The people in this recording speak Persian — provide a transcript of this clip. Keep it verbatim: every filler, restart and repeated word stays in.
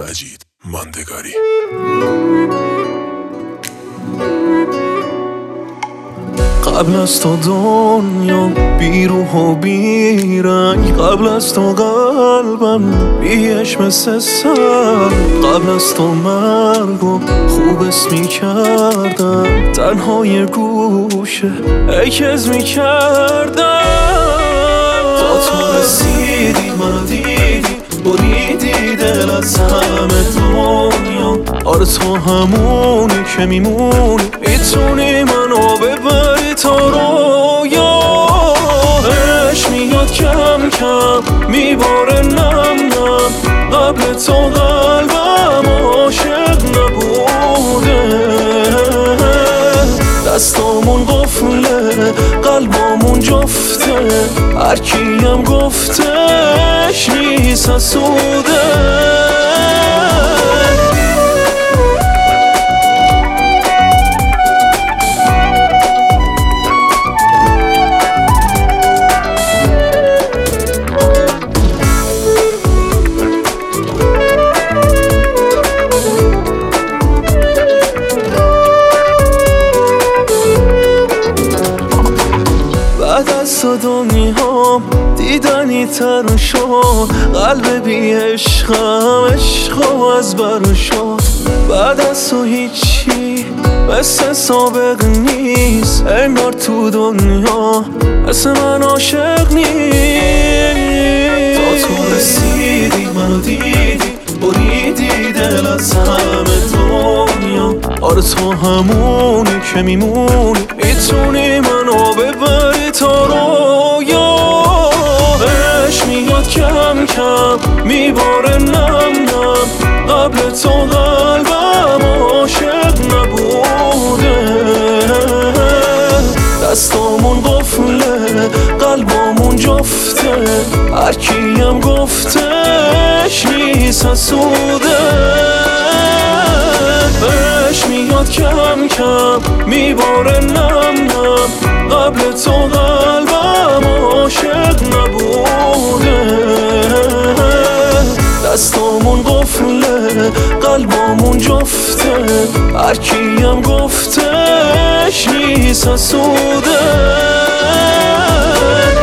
مجید ماندگاری. قبل از تو دنیا بی روح و بی رنگ، قبل از تو قلبم بیش مثل سر، قبل از تو مرگ و خوب اسمی کردم، تنها یه گوشه عکس می کردم. تا تو رسیدی منو دیدی، بریدی دل از همه دنیا. آره تو همونی که میمونی، میتونی منو ببری تا رویاش. میاد کم کم میباره نم نم، قبل تو قلبم عاشق نبوده. دستامون قفله قلبامون جفته، هرکیم گفتش نیست حسوده. بعد از تو دنیام دیدنی تر شد، قلب بی عشقم عشق و از بر شد. بعد از تو هیچی مثل سابق نیست، انگار تو دنیا مثل من عاشق نیست. تا تو رسیدی منو دیدی، بریدی دل از همه دنیا. آره تو همونی که میمونی، میتونی منو ببری تا رویاش. میاد کم کم میباره نم نم، قبل تو قلبم عاشق نبوده. دستامون قفله قلبامون جفته، هرکیم گفتش نیست حسوده. بهش میاد کم کم میباره نم نم، قبل تو قلبم عاشق نبوده. دستامون قفله قلبامون جفته، هرکیم گفتش نیست حسوده.